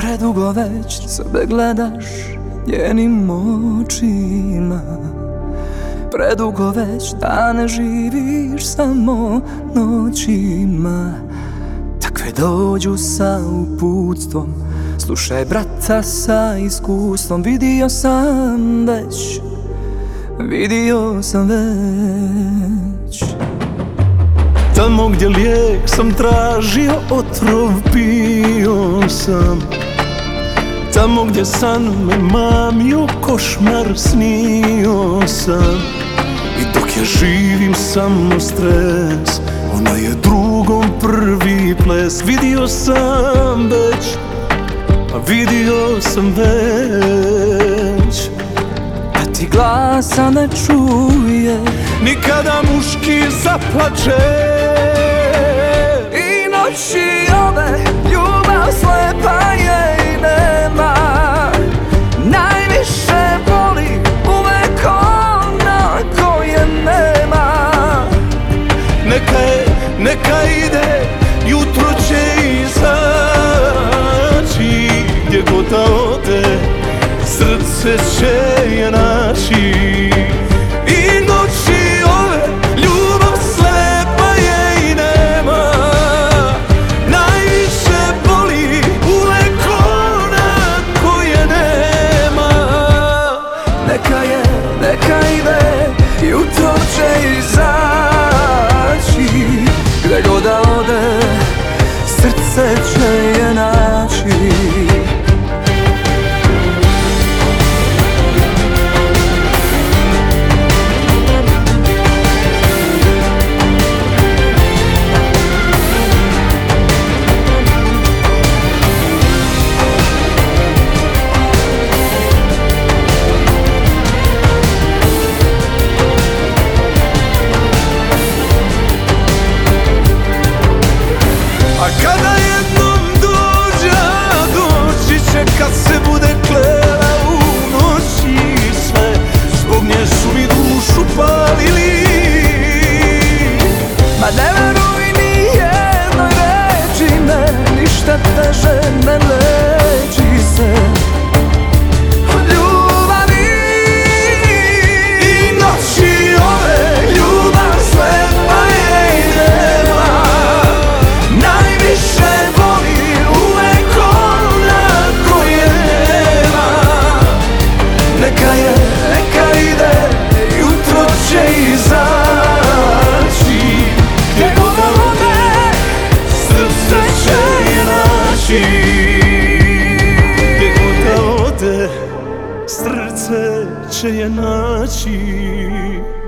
Predugo već sebe gledaš njenim očima, predugo već da ne živiš samo noćima. Takve dođu sa uputstvom, slušaj brata sa iskustvom. Vidio sam već tamo gdje lijek sam tražio, otrov pio sam. Tamo gdje san me mamio, košmar snio sam. I dok ja živim samo stres, ona je drugom prvi ples. Vidio sam već da ti glasa ne čuje, nikada muški zaplače. I noći ove ljubav slepa je i nema, najviše boli uvek ona koje nema. Neka ide, jutro će izaći. Gdje god da ode, srce će je naći. I noći ove ljubav slepa je i nema, najviše boli uvek ona koje nema. Neka ide, jutro će izaći. Gdje god da ode, srce će je naći. A kada jednom dođe, doći će kad se bude klela u noći sve. Zbog nje su mi dušu palili. Ma ne veruj ni jednoj reči, ne, ništa teže ne leči se od ljubavi. I noći ove ljubav slepa je i nema, najviše voli uvek ona koje nema. Neka ide, jutro će izaći. Gdje god da ode, srce će je naći. Gdje god da ode, srce će je naći.